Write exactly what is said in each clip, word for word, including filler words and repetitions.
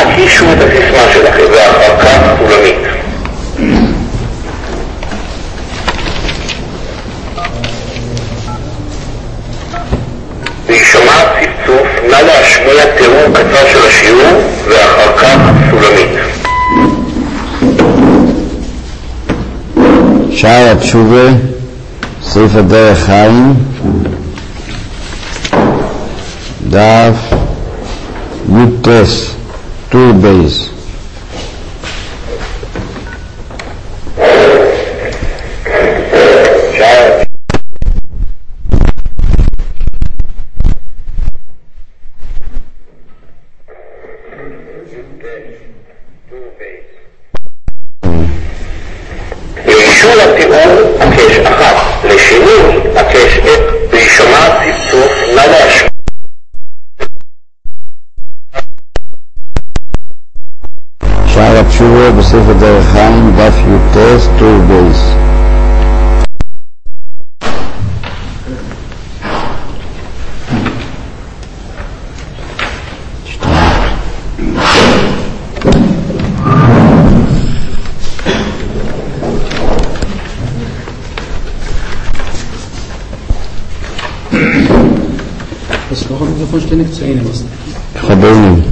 קישו את הסיסמה שלכם ואחר כך סולמית. וישמע צפצוף, נא להשמיע תיאור קצר של השיעור ואחר כך סולמית. שער התשובה, ספר דרך חיים, דף יוטס, טור בייס. לאישור התיאור הקש אחת, לשינוי הקש וישמע צפצוף, נא להשמיע. שער התשובה בספר דרך חיים, דף יוטס, טור בייס. Das war auch vollständig zu Ende was. חברים.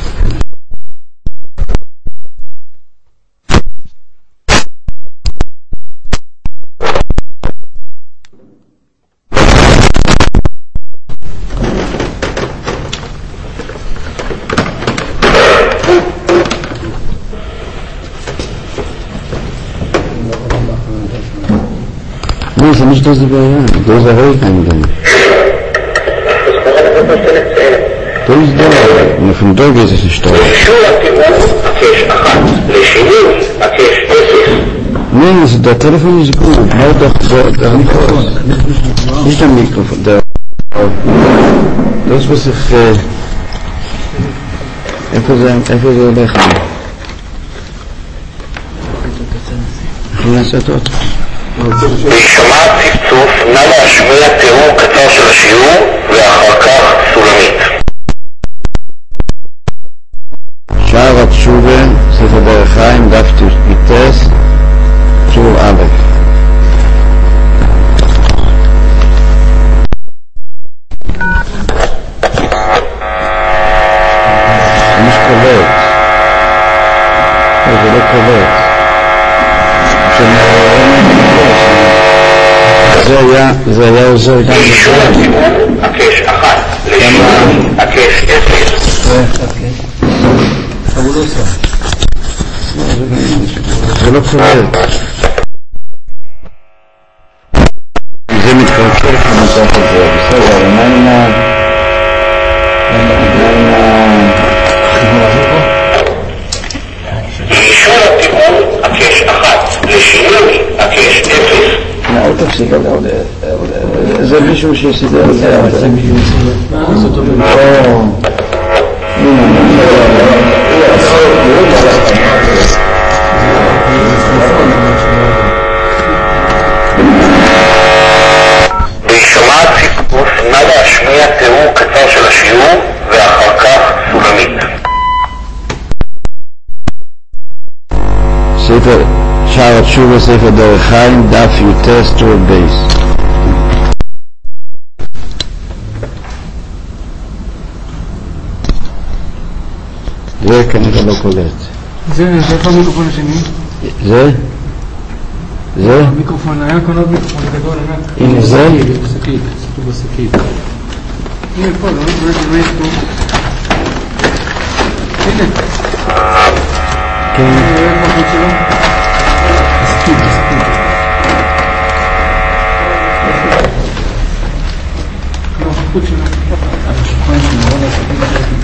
Nee, ist ja nicht das Überjahr. Das ist ja ruhig eingegangen. Das ist da. Von da geht es nicht da. לאישור התיאור הקש אחת, לשינוי הקש אפס. Nee, ist, der Telefon ist gut. Mal doch der, der Mikrofon. Nicht der Mikrofon. Der, das was ich... Äh, איפה זה, איפה זה הולך? יכולים לעשות עוד? וישמע צפצוף, נא להשמיע תיאור קצר של השיעור ואחר כך סולמית. שער התשובה, ספר דרך חיים, דף יוטס, טור א'. מי שקולט? זה לא קולט. זה היה, זה היה עוזר גם לאישור התיאור הקש אחת, לשינוי הקש אפס. זה לא קולט. זה מתקרקר כמותך את זה, בסדר, אבל מה עם ה... לאישור התיאור הקש אחת, לשינוי הקש אפס. אל תפסיק, זה מישהו שיסידר את זה. זה מישהו שיסידר. מה זאת אומרת? וישמע צפצוף, נא להשמיע תיאור קצר של השיעור ואחר כך סולמית. ספר שער התשובה, ספר דרך חיים, דף יוטס, טור בייס. זה כנראה לא קולט. זה, זה איפה המיקרופון השני? זה? זה? המיקרופון, היה כאן עוד מיקרופון גדול, ענק. הנה זה? בשקית, זה בשקית. הנה פה, לא יודע, יש פה. הנה. כן. הנה, איפה החוץ שלו? בשקית, בשקית. לא, החוץ שלו. השולחן שלו, לא בשקית, בשקית.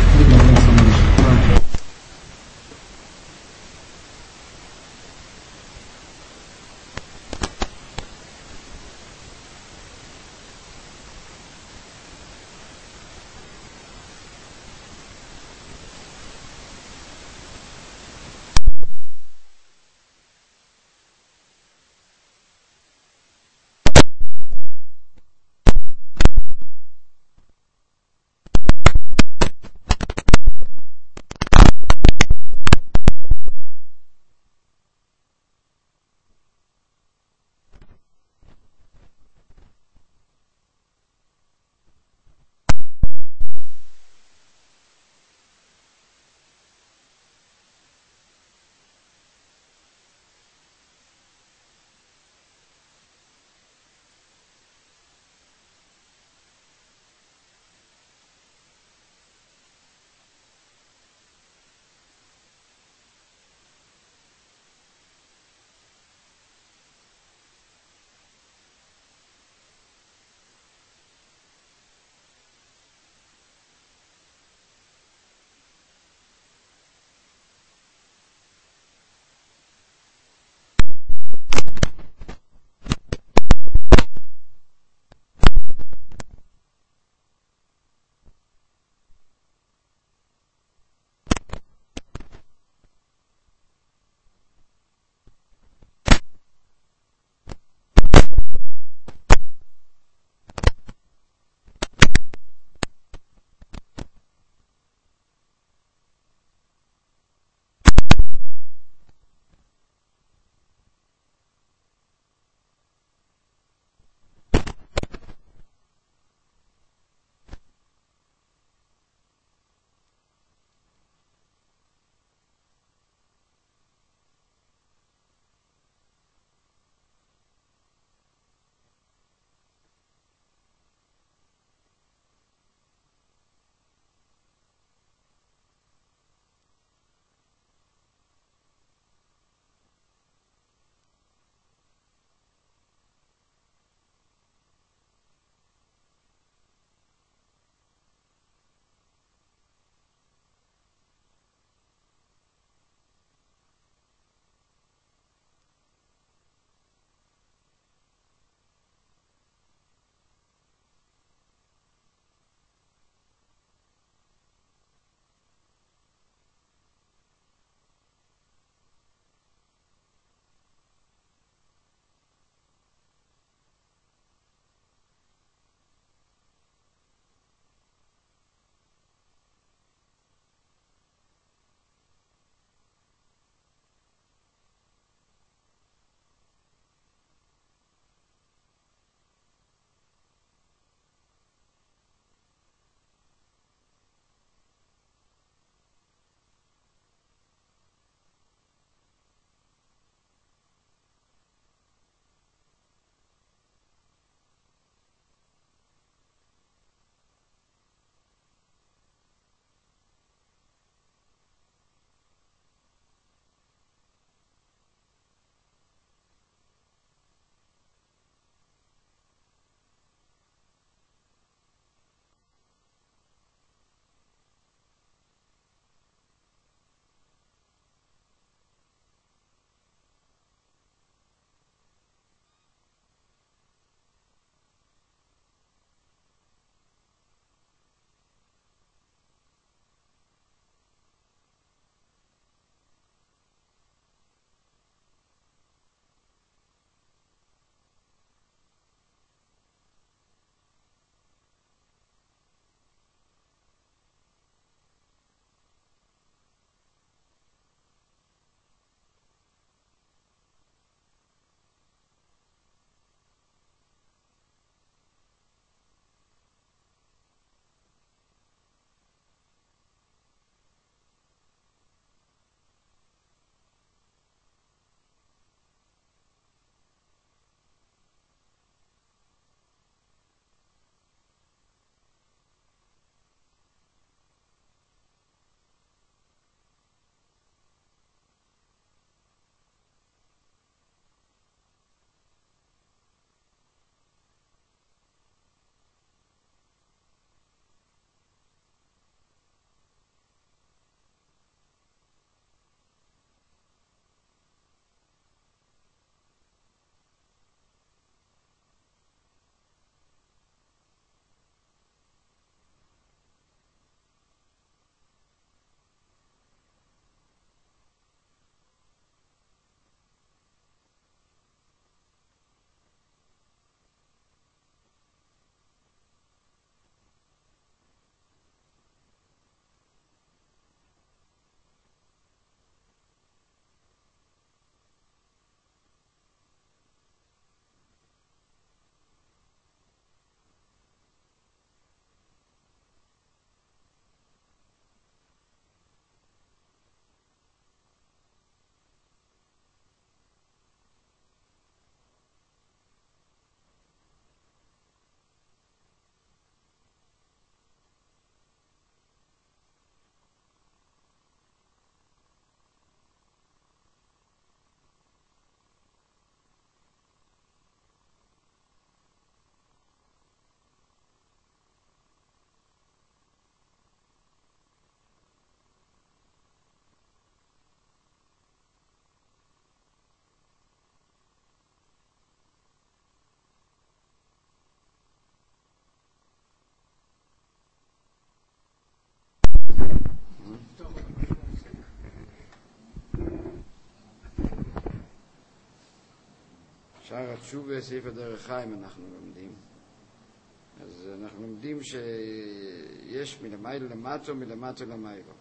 שער התשובה סעיף הדרך חיים אנחנו לומדים. אז אנחנו לומדים שיש מלמעלה למטה ומלמטה למעלה.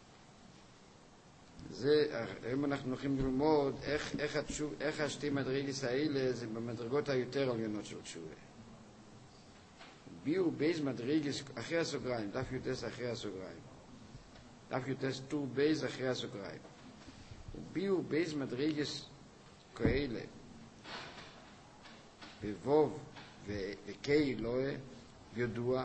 זה, היום אנחנו הולכים ללמוד איך, איך, התשוב, איך השתי מדרגות האלה זה במדרגות היותר עליונות של תשובה. ביו בייז מדרגות אחרי הסוגריים, דף יוטס אחרי הסוגריים. דף יוטס טור בייז אחרי הסוגריים. ביו בייז מדרגות כאלה בבוב וקי אלוהי ידוע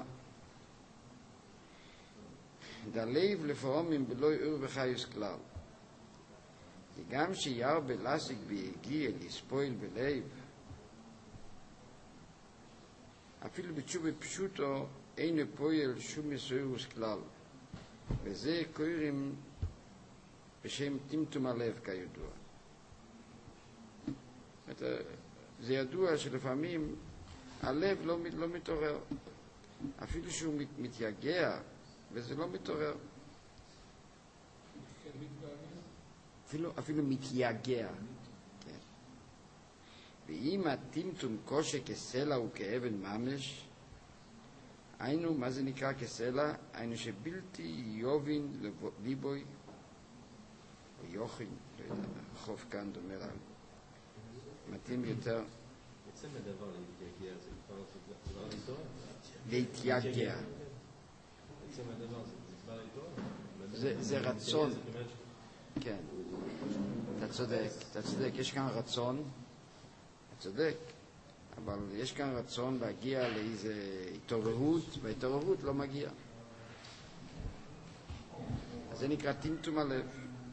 דלב לפעמים בלוי אור וחיוס כלל וגם שיער בלסיק ביגיע לספויל בלב אפילו בתשובה פשוטו אין פועל שום מסוירוס כלל וזה קוראים בשם טמטום הלב כידוע. זה ידוע שלפעמים הלב לא, לא מתעורר אפילו שהוא מת, מתייגע וזה לא מתעורר אפילו, אפילו מתייגע כן. ואם הטמטום קושי כסלע וכאבן ממש היינו מה זה נקרא כסלע היינו שבלתי יובין ליבוי או יוחין לא יודע, חוף כאן דומה לה מתאים יותר עצם הדבר להתייגע זה כבר להתעורר להתייגע עצם הדבר זה כבר להתעורר זה רצון כן אתה צודק אתה צודק יש כאן רצון אתה צודק אבל יש כאן רצון להגיע לאיזה התעוררות וההתעוררות לא מגיע אז זה נקרא טמטום הלב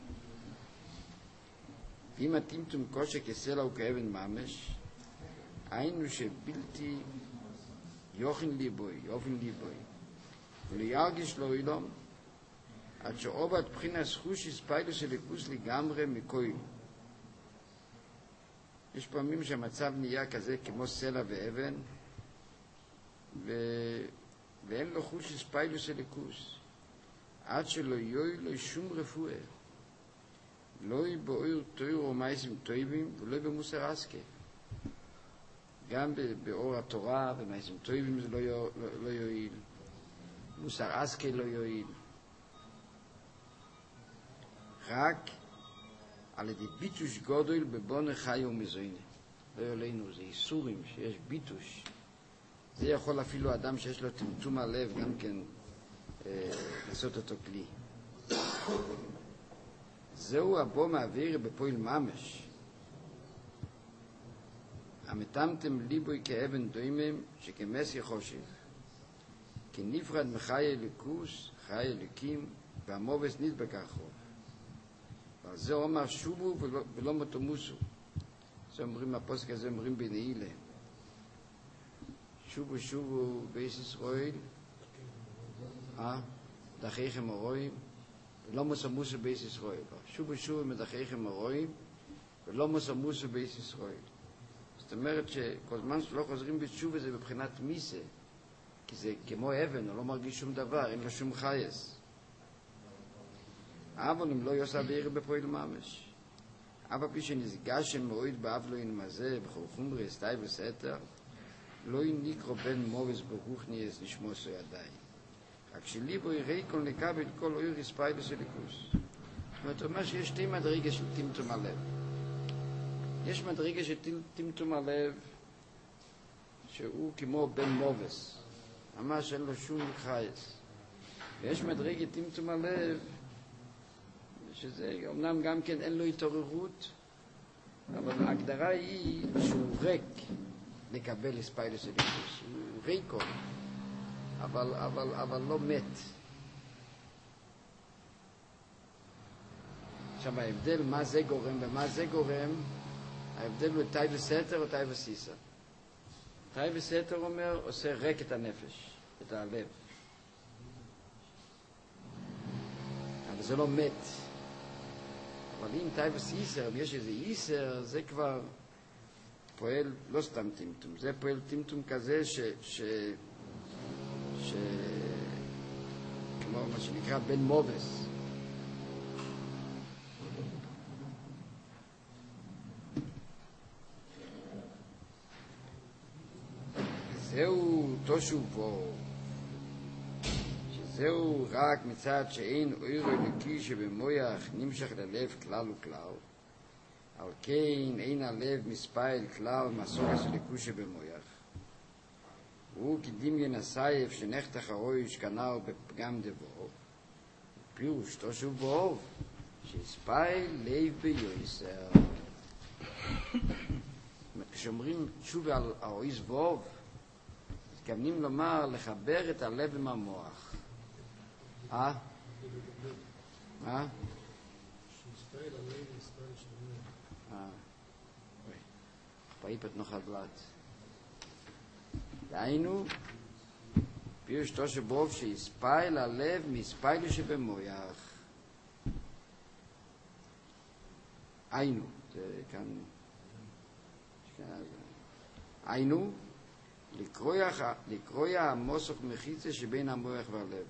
ואם הטמטום קושי כסלע וכאבן ממש היינו שבלתי יוחן ליבוי יופן ליבוי ולא ירגיש לו אילום עד שעובד בחינה סחושיס פיילוס שלכוס לגמרי מכוי יש פעמים שהמצב נהיה כזה כמו סלע ואבן ו... ואין לו חושיס פיילוס שלכוס עד שלא יוי לו שום רפואה לא יבואר תויר ומייסים טויבים ולא במוסר עסקה גם באור התורה ומייסים טויבים זה לא, יו, לא, לא יועיל מוסר עסקה לא יועיל רק על ידי ביטוש גודל בבונה חי ומזוינה לא יעלינו, זה איסורים שיש ביטוש זה יכול אפילו אדם שיש לו טמטום הלב גם כן אה, לעשות אותו כלי זהו הבו מעביר בפועל ממש המתמתם ליבוי כאבן דוימם שכמס יחושב כי נפרד מחי אליקוס חי אליקים והמובס נדבק החוב ועל זה אומר שובו ולא, ולא מתומוסו זה אומרים הפוסק הזה אומרים בנעילה שובו שובו בייס ישראל אה? דחייכם הרואים ולא מוסמוסו בייס ישראל שובו שובו מדחייכם הרואים ולא מוסמוסו בייס ישראל זאת אומרת שכל זמן שלא חוזרים בתשובה זה בבחינת מיסה כי זה כמו אבן, הוא לא מרגיש שום דבר, אין לו שום חייס אבל אם לא יוסע בעיר בפועל ממש אבל פי שנסגש שמועיד באבלוין מזה בכל חומרי סטי וסתר לא יניקרו בן מובס ברוכניאס נשמוסו ידיי רק שליבו יראי כל לקבל כל אויר יספאי בסיליקוס זאת אומרת, הוא אומר שיש שתי מדרגה של טמטום הלב יש מדרגה של טמטום הלב שהוא כמו בן מובס ממש אין לו שום חייס ויש מדרגה טמטום הלב שזה אמנם גם כן אין לו התעוררות אבל ההגדרה היא שהוא ריק לקבל הספיילוס אליקוס הוא ריקו אבל, אבל, אבל לא מת עכשיו ההבדל מה זה גורם ומה זה גורם ההבדל הוא תאי וסתר או תאי וסיסה תאי וסתר אומר עושה ריק את הנפש את הלב אבל זה לא מת אבל אם תאי וסיסר אם יש איזה איסר זה כבר פועל לא סתם טמטום זה פועל טמטום כזה ש, ש, ש כמו מה שנקרא בן מובס תושוב ווב, שזהו רק מצד שאין אויר אלוקי שבמויח נמשך ללב כלל וכלל, על כן אין הלב מספייל כלל מסורת אלוקי שבמויח, והוא כדמיין הסייף שנחתך הרויש כנר בפגם דבוב, פירוש תושוב ווב, שהספייל לב ביוסר. כשאומרים תשובה על האויז ווב, מתכוונים לומר לחבר את הלב עם המוח. אה? מה? שיספייל הלב ויספייל שלנו. אה. פעיפת נוחדלת. דהיינו, פירוש תושוב ווב שהספייל הלב מספייל שבמויח. היינו, זה כאן... היינו, לקרוא המוסך מחיצה שבין המוח והלב.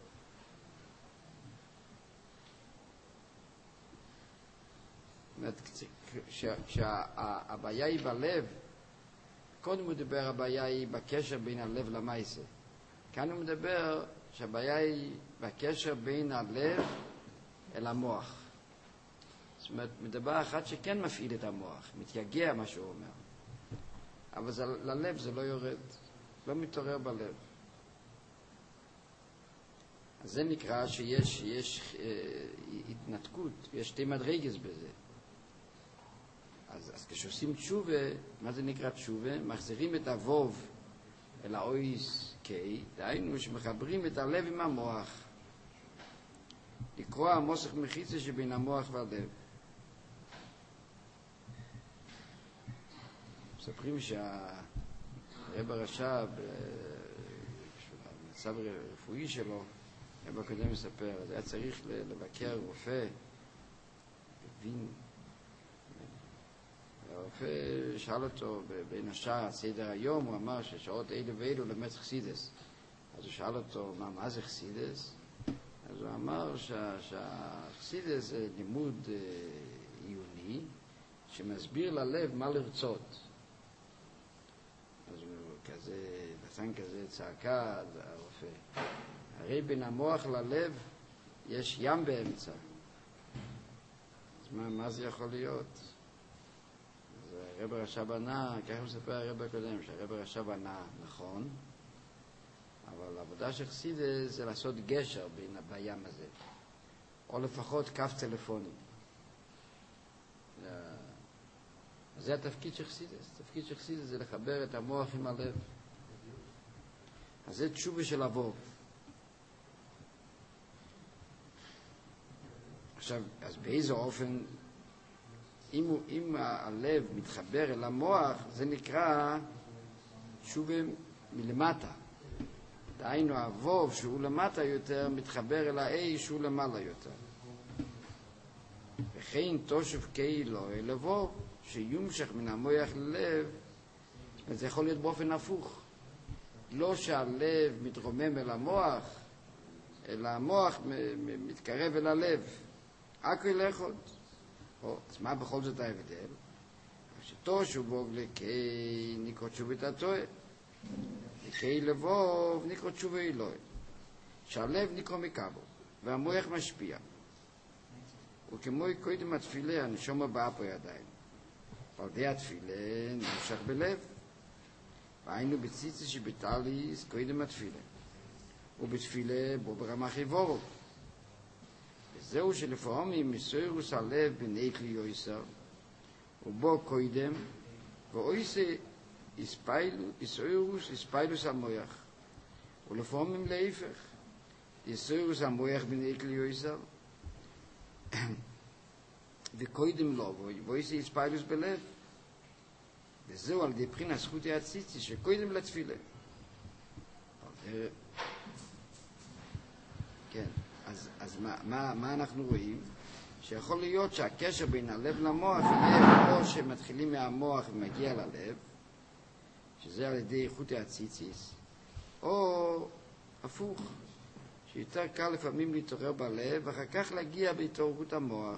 כשהבעיה היא בלב, קודם הוא מדבר, הבעיה היא בקשר בין הלב למעשה. כאן הוא מדבר שהבעיה היא בקשר בין הלב אל המוח. זאת אומרת, מדבר אחד שכן מפעיל את המוח, מתייגע מה שהוא אומר. אבל זה, ללב זה לא יורד, לא מתעורר בלב. אז זה נקרא שיש יש, אה, התנתקות, יש שתי מדרגות בזה. אז, אז כשעושים תשובה, מה זה נקרא תשובה? מחזירים את הווב אל האויס קי, דהיינו שמחברים את הלב עם המוח. לקרוא המוסך מחיצה שבין המוח והלב. מספרים שהרב הרש"ב, במצב הרפואי שלו, הרב הקודם מספר, אז היה צריך לבקר רופא, בין, הרופא שאל אותו בין השאר סדר היום, הוא אמר ששעות אלה ואלו למד חסידס. אז הוא שאל אותו, מה, מה זה חסידס? אז הוא אמר שהחסידס זה לימוד עיוני, שמסביר ללב מה לרצות. אז הוא כזה, נתן כזה צעקה, הרופא. הרי בין המוח ללב יש ים באמצע. אז מה, מה זה יכול להיות? אז הרב הרש"ב ענה, ככה מספר הרב הקודם, שהרב הרש"ב ענה, נכון, אבל העבודה של חסידס זה לעשות גשר בין, בים הזה. או לפחות קו טלפוני. אז זה התפקיד של חסידס. התפקיד של חסידס זה לחבר את המוח עם הלב. אז זה תשובה של הווב. עכשיו, אז באיזה אופן, אם, הוא, אם הלב מתחבר אל המוח, זה נקרא תשובה מלמטה. דהיינו, הווב שהוא למטה יותר, מתחבר אל האי שהוא למעלה יותר. וכן תושב כאילו אל הווב, שיומשך מן המוח ללב, זה יכול להיות באופן הפוך. לא שהלב מתרומם אל המוח, אלא המוח מתקרב אל הלב. הכל אחד. אז מה בכל זאת ההבדל? שתושב ווב לקי נקרא תשובת התואר. לקי לבוב נקרא תשובה אלוהי. שהלב נקרא מקבו, והמוח משפיע. וכמו קודם התפילה, הנשום הבאה פה ידיים. על ידי התפילה נמשך בלב. והיינו בציצה שבטליס קודם התפילה. ובתפילה בו ברמח איבורו. וזהו שלפעמים מסוירוס הלב בני כלי יויסר, ובו קודם, ואויסה איסוירוס איספיילוס המויח. ולפעמים להיפך, איסוירוס המויח בני כלי יויסר, וקודם לא, ואויסה איספיילוס בלב. וזהו על ידי בחינת זכותי הציצי שקודם לתפילה. כן, אז, אז מה, מה, מה אנחנו רואים? שיכול להיות שהקשר בין הלב למוח יהיה או שמתחילים מהמוח ומגיע ללב, שזה על ידי איכות הציציס, או הפוך, שיותר קל לפעמים להתעורר בלב, ואחר כך להגיע בהתעוררות המוח.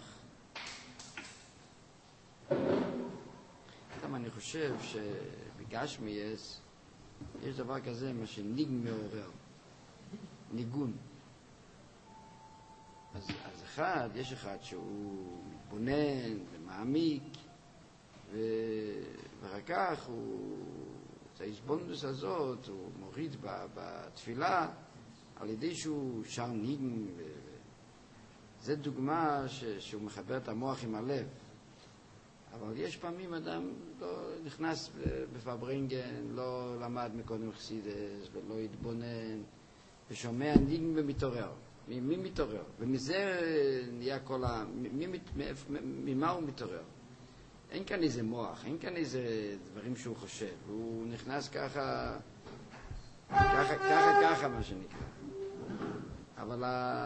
גם אני חושב שבגשמייס יש דבר כזה, מה שניגון מעורר, ניגון. אז, אז אחד, יש אחד שהוא מתבונן ומעמיק, ו... ואחר כך הוא, את ההסבונדוס הזאת, הוא מוריד בתפילה, על ידי שהוא שר ניגון, ו... זה דוגמה ש... שהוא מחבר את המוח עם הלב. אבל יש פעמים אדם לא נכנס בפברינגן, לא למד מקודם חסידס, ולא התבונן, ושומע ניגון ומתעורר. מי מתעורר? ומזה נהיה כל ה... ממה הוא מתעורר? אין כאן איזה מוח, אין כאן איזה דברים שהוא חושב. הוא נכנס ככה, ככה, ככה, ככה, מה שנקרא. אבל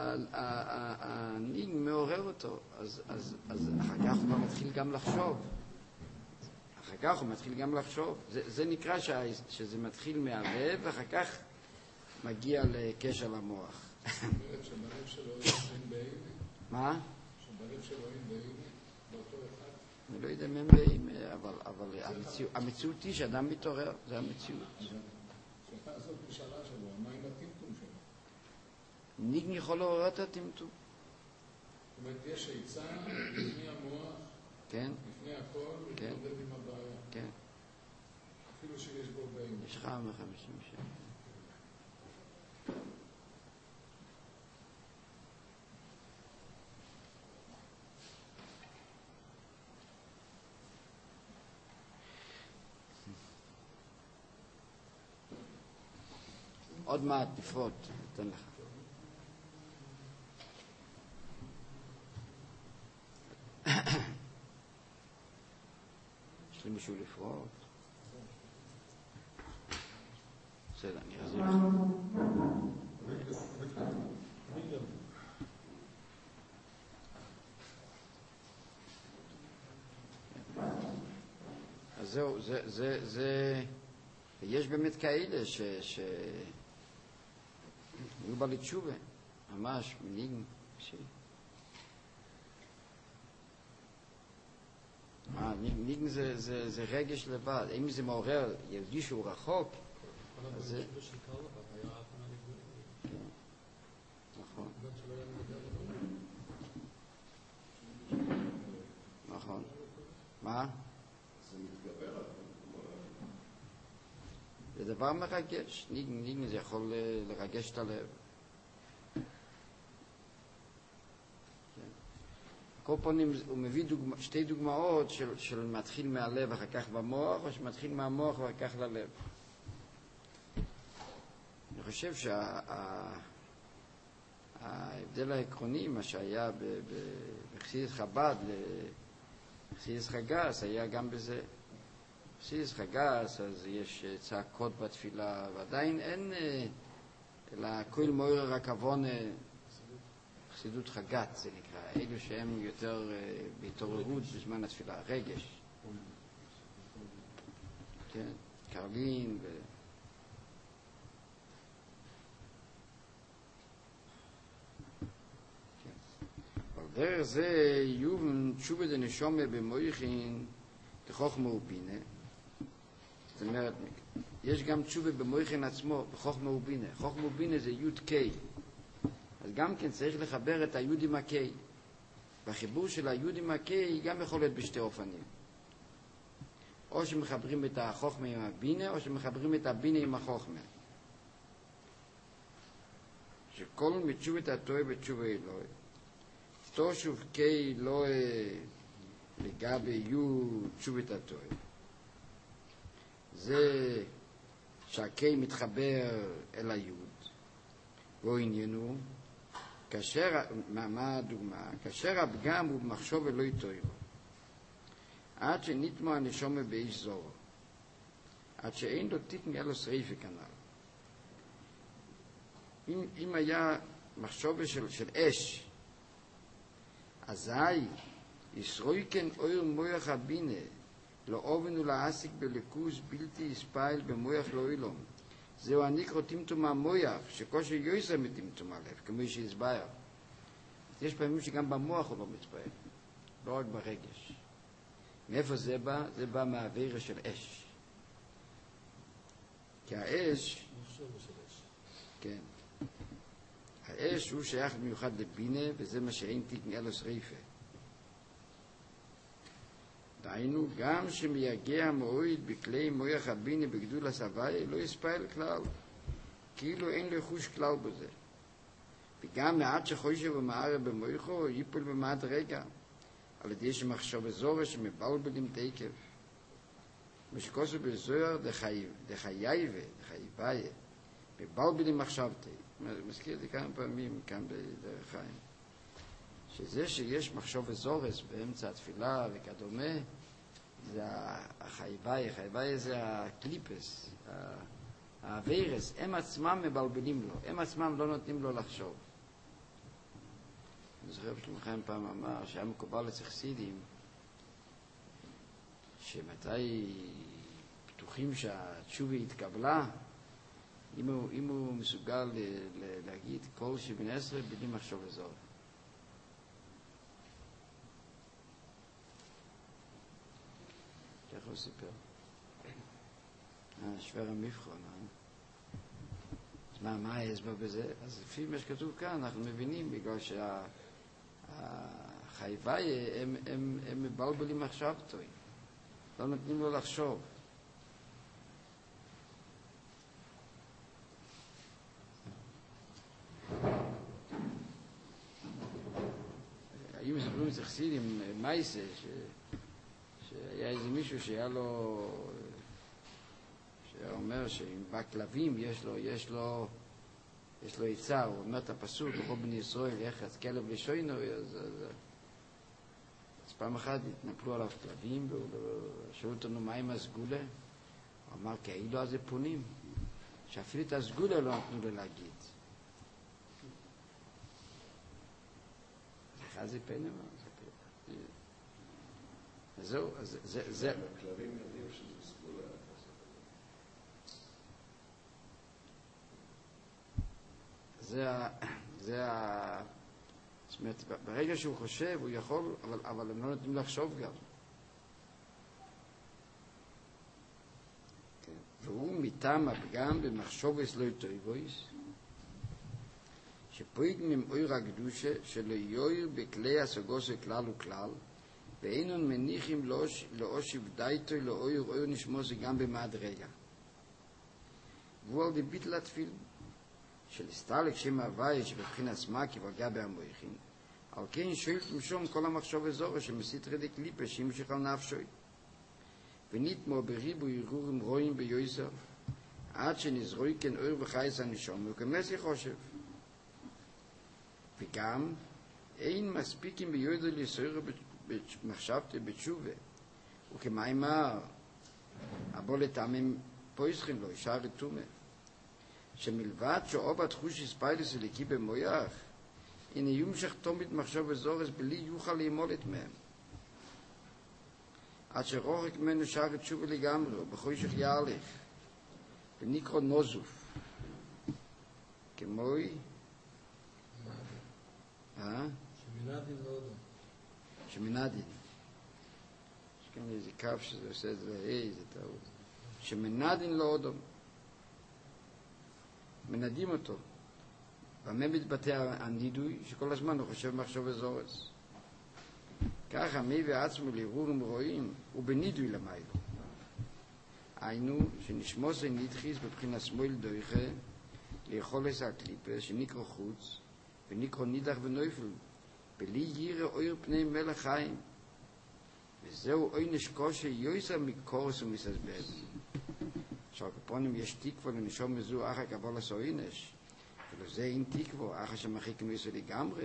הניגון מעורר אותו, אז, אז, אז אחר כך הוא מתחיל גם לחשוב. אחר כך הוא מתחיל גם לחשוב. זה, זה נקרא ש, שזה מתחיל מהלב, ואחר כך מגיע לקשר למוח. שבלב שלו אין באימי? מה? שבלב שלו אין באימי? באותו אחד? אני לא יודע מהם באימי, אבל, אבל המציאות, המציאות היא שאדם מתעורר, זה המציאות. שאתה עשות בשאלה שלו, מה עם הטמטום שלו? ניגון יכול לעורר את הטמטום. זאת אומרת, יש עצה לפני המוח, כן? לפני הכל, כן. להתמודד עם הבעיה. כן. אפילו שיש בו באימי. יש לך מחמישים שנה. עוד מעט תפרוט, אתן לך. יש לי מישהו לפרוט? בסדר, אני אחזיר לך. אז זהו, זה, זה, זה, יש באמת כאלה ש... ש... הוא בא לתשובה, ממש, מניגון, אה, ניגון זה, זה, זה רגש לבד. אם זה מעורר יהודי שהוא רחוק, אז זה... נכון. נכון. מה? זה מתגבר עליו. זה דבר מרגש. ניגון, ניגון זה יכול לרגש את הלב. כל פנים הוא מביא דוגמה, שתי דוגמאות של, של מתחיל מהלב אחר כך במוח, או שמתחיל מהמוח ואחר כך ללב. אני חושב שההבדל העקרוני, מה שהיה בחסידות חב"ד לחסידות חג"ס, היה גם בזה. בחסידות חג"ס, אז יש צעקות בתפילה, ועדיין אין, אלא כל מוירר הכוונה, חסידות חג"ת זה נקרא, אלו שהם יותר בהתעוררות בזמן התפילה, רגש. כן, קרלין ו... כן. אבל דרך זה יובן תשובה דנשומה במויכין כחוכמה ובינה. זאת אומרת, יש גם תשובה במויכין עצמו, בחוכמה ובינה. חוכמה ובינה זה יוד קי. אז גם כן צריך לחבר את היוד עם הקי. והחיבור של היוד עם הקי גם יכול להיות בשתי אופנים. או שמחברים את החוכמה עם הבינה, או שמחברים את הבינה עם החוכמה. שכל מתשובת התועה בתשובה אלוהי. תושוב קי לא לגבי יוד תשובת התועה. זה שהקי מתחבר אל היוד. והוא עניינו, כאשר, מה, מה הדוגמה? כאשר הפגם הוא במחשוב אלוהי תוירו. עד שנתמו הנשומה באיש זורו. עד שאין לו תיתן אלו שריפה כנ"ל. אם, אם היה מחשוב של, של אש, אזי ישרוי כן אויר מויח הבינה, לא אובן ולעסיק בלכוס בלתי יספייל במויח לא אילום. זהו הנקרא טמטום המויח, שכושר יויסר מטמטום הלב, כמו שהסביר. יש פעמים שגם במוח הוא לא מתפעל, לא רק ברגש. מאיפה זה בא? זה בא מהעבירה של אש. כי האש, מחשב של אש. כן, האש הוא שייך במיוחד לבינה, וזה מה שאין תיקן אלו שריפה. דהיינו, גם שמייגע המועיד בכלי מויח הבינה בגדול הסבי, לא יספייל כלל, כאילו אין לו חוש כלל בזה. וגם מעט שחושב ומערה במויחו, ייפול במעט רגע, על ידי שמחשוב אזור שמבלבלים תקף. מה שכוסו בזוהר דחייבה, דחייביה, מבלבלים מחשבתי. מזכיר את זה כמה פעמים כאן בדרך חיים. שזה שיש מחשוב אזורס באמצע התפילה וכדומה, זה החייביה, חייביה זה הקליפס, האווירס, הם עצמם מבלבלים לו, הם עצמם לא נותנים לו לחשוב. אני זוכר שלמכם פעם אמר שהיה מקובל אצל חסידים, שמתי פתוחים שהתשובה התקבלה, אם הוא, אם הוא מסוגל ל, ל, להגיד כל שבעים עשרה בלי מחשוב אזור. איך הוא סיפר? אה, שוור המבחון, אה? אז מה, מה ההסבר בזה? אז לפי מה שכתוב כאן, אנחנו מבינים, בגלל שהחייבאי, הם, הם, הם מבלבלים מחשבתו, לא נותנים לו לחשוב. היו מספרים את החסידים מייסה, ש... שהיה איזה מישהו שהיה לו, שהיה אומר שאם בא כלבים יש לו, יש לו, יש לו עצה, הוא אומר את הפסוק, וכל בני ישראל יחץ כלב לשוינו, אז, אז, אז פעם אחת התנפלו עליו כלבים, ושאלו אותנו מה עם הסגולה? הוא אמר, כאילו אז זה פונים, שאפילו את הסגולה לא נתנו לו להגיד. לך זה פנמה, זה פנמה. זהו, אז זה, זה... הכלבים יודעים שזה סגולה. זה ה... זה ה... זאת אומרת, ברגע שהוא חושב, הוא יכול, אבל, אבל הם לא נותנים לחשוב גם. כן. והוא מטעם הפגם במחשוב אסלוי טויבויס, שפויגן עם אויר הקדושה שלא יויר בכלי הסוגוס כלל וכלל, ואינון מניחים לאושיב דייטו לאויר אויר נשמוסי גם במעד רגע. והוא על די ביטל התפיל, של הסתלק שם הווי שבבחין עצמה כבגע בהמויכין, על כן שואלת משום כל המחשוב אזור שמסית רדי קליפה שימשיך על נפשוי. וניתמו בריבו ירורים רואים ביועסר, עד שנזרוי כן אויר וחייס הנשום, וכמסי חושב. וגם אין מספיקים ביועדו לישראל מחשבתי בתשובה, וכמיימר הבוא לטעמים פויסחים לו, ישר רתומה, שמלבד שאוב התחוש הספיידס אליקי במויח, הנה יומשך תומית מחשוב וזורס בלי יוכל להימולת מהם. עד שרוחק ממנו שר תשובה לגמרי, ובחוישך יעליך, ונקרא נוזוף, כמוי, אה? שמנדין לא אדם. שמנדין. יש כאן איזה קו שזה עושה את זה, היי, זה טעות. שמנדין לא אדם. מנדים אותו. במה מתבטא הנידוי? שכל הזמן הוא חושב מחשוב אזורס. ככה מי ועצמו להירורים רואים, הוא בנידוי למיילו. היינו שנשמוסי נדחיס בבחינה שמאל דויכה, לאכול את הקליפה שנקרא חוץ, ונקרא נידח ונויפל, בלי ירא אויר פני מלך חיים. וזהו עונש קושי יויסר מקורס ומססבז. עכשיו, כפונים יש תקווה לנשום מזו אחר קבול הסועינש, ולזה אין תקווה אחר שמחיק מיסו לגמרי.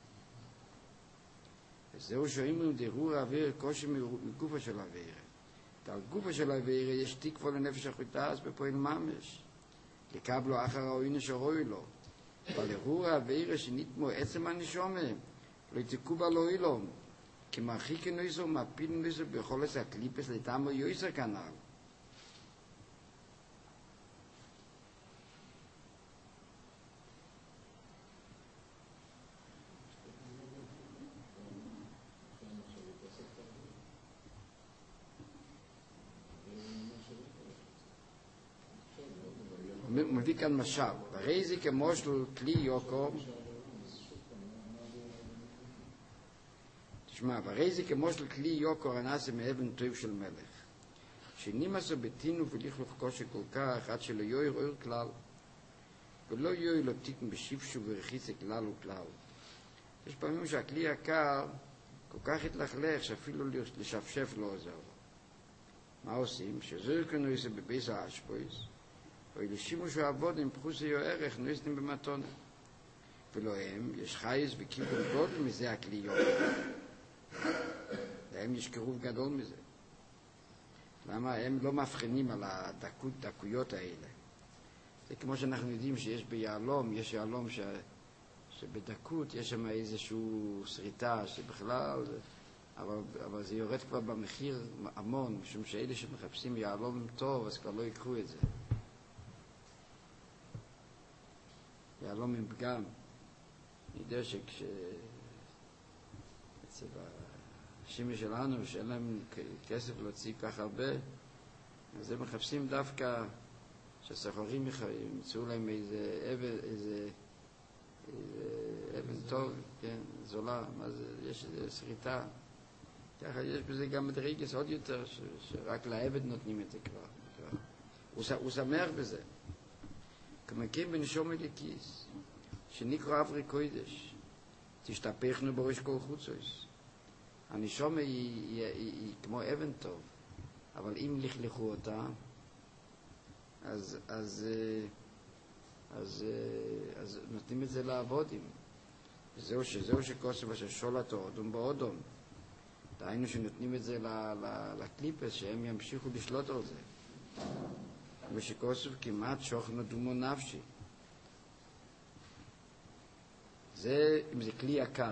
וזהו שאומרים דירור האוויר קושי מגופה של האוויר. על גופה של האוויר יש תקווה לנפש החוטס בפועל ממש. לקבלו אחר העונש הרוי לו. אבל הרור האוויר שנתמו עצם הנשומה, לא תקובה לו אילום, כי מרחיק נויסו מפיל נויסו בכל עשה קליפס לטעמו יויסר כנל. הוא מביא כאן משל, והרי זה כמו של כלי יוקר, תשמע, והרי זה כמו של כלי יוקר הנעשה מאבן טוב של מלך, שנימסו בתינו ולכלוך קושי כל כך, עד שלא יויר אור כלל, ולא יויר לו תיקן בשפשו ורחיסה כלל וכלל. יש פעמים שהכלי יקר כל כך התלכלך שאפילו לשפשף לא עוזר לו. מה עושים? שזוהר כנו יעשה בביס האשפויס, או לשימוש ועבוד עם פחוס היו ערך נועסים במתונה. ולא הם, יש חייס וכיוון גודל מזה הכלי יוקר. להם יש קירוב גדול מזה. למה הם לא מבחינים על הדקויות האלה? זה כמו שאנחנו יודעים שיש ביעלום, יש יעלום ש... שבדקות יש שם איזשהו שריטה שבכלל, אבל, אבל זה יורד כבר במחיר המון, משום שאלה שמחפשים יעלום טוב, אז כבר לא יקחו את זה. יעלום עם פגם. אני יודע שכש... אצל האנשים שלנו, שאין להם כסף להוציא כך הרבה, אז הם מחפשים דווקא שהסוחרים ימצאו להם איזה אבן, איזה... אבן טוב, כן, זולה, מה זה, יש איזו שריטה. ככה יש בזה גם מדרגס עוד יותר, ש, שרק לעבד נותנים את זה כבר. כבר. הוא, הוא שמח בזה. כמקים בנשום אליקis, שנקרא אברי קוידש, תשתפכנו בראש כל חוצויס. הנשום היא, היא, היא, היא, היא כמו אבן טוב, אבל אם לכלכו אותה, אז... אז אז, אז נותנים את זה לעבודים. וזהו שזהו שכוסף אשר שולת אודום באודום. דהיינו שנותנים את זה לקליפס, שהם ימשיכו לשלוט על זה. ושכוסף כמעט שוכנו דומו נפשי. זה, אם זה כלי יקר.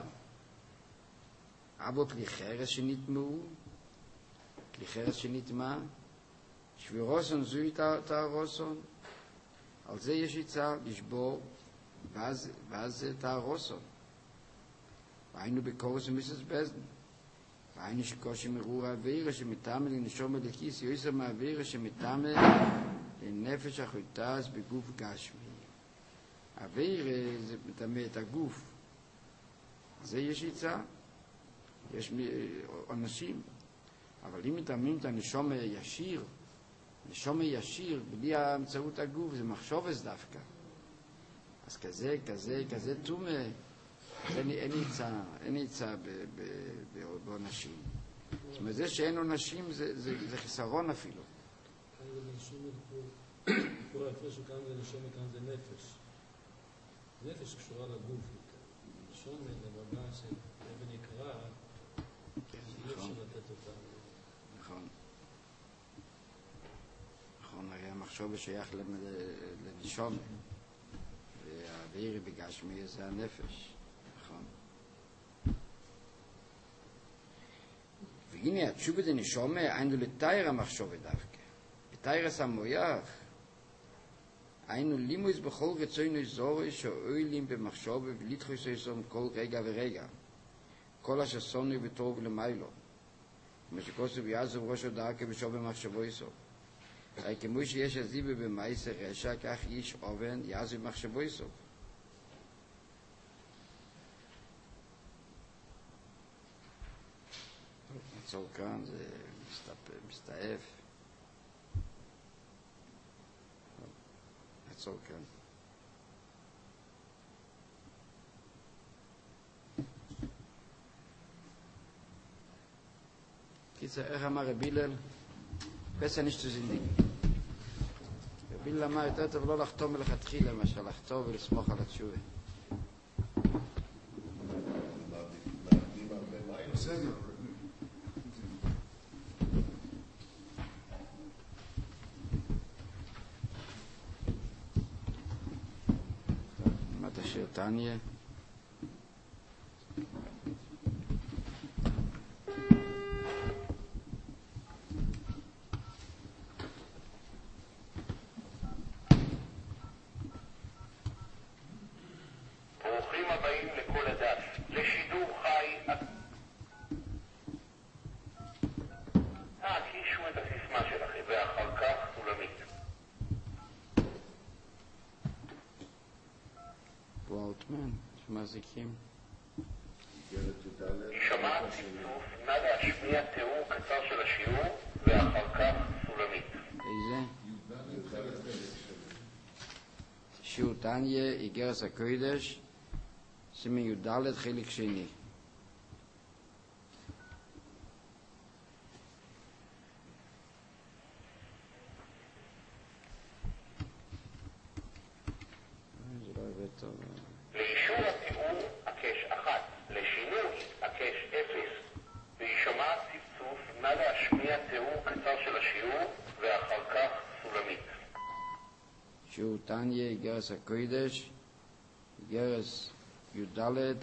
אבו כלי חרס שנטמעו, כלי חרס שנטמע, שבירוסון זוי תארוסון, על זה יש יצא לשבור, ואז, ואז זה תארוסון. והיינו בקורס ומיסס בזן. והיינו שקושי מרור האווירה שמטעמה לנשום אלקיס, יויסר מהאווירה שמטעמה לנפש החוטס בגוף גשמי. האווירה זה מטעמה את הגוף. על זה יש יצא. יש אנשים. אבל אם מטעמים את הנשום ישיר, נשום ישיר, בלי האמצעות הגוף, זה מחשובס דווקא. אז כזה, כזה, כזה תומה, אין, אין יצא, אין יצא בעונשים. זאת אומרת, זה שאין עונשים זה, זה, זה חיסרון אפילו. כאן זה נשום, פה ההפרש כאן זה נשום, כאן זה נפש. נפש קשורה לגוף. נשום זה ברמה של אבן יקרה, אי אפשר לתת אותה. נכון. הרי המחשוב שייך לנשום, והאווירי בגשמי זה הנפש, נכון. והנה התשובה דנשום היינו לתאר המחשוב דווקא. בתאר המויח היינו לימוס בכל רצונו זורי שאוילים במחשוב ולתחוס יסום כל רגע ורגע, כל אשר סונו וטוב למיילו, כמו שכוסף יעזוב ראש הודעה כבשוב במחשבו יסוף. הרי כמו שיש עזיבה במייסר רשע, כך איש אובן יעזוב מחשבו יסוף. נעצור כאן, זה מסתעף. נעצור כאן. קיצר, איך אמר רבי הלל? besser nicht zu sündigen. רבי הלל אמר יותר טוב לא לחתום מלכתחילה, מאשר לחתום ולסמוך על התשובה. בסדר. מה תשאיר תניה? מחזיקים? יישמע צפצוף, נא להשמיע תיאור קצר של השיעור ואחר כך סולמית. איזה? שיעור תניה, איגרת הקודש, סימן י"ד חלק שני. זה לא עובד טוב. לאישור התיאור הקש אחת, לשינוי הקש אפס, ויישמע צפצוף, נא להשמיע תיאור קצר של השיעור ואחר כך סולמית. שיעור תניה, איגרת הקודש, איגרת י"ד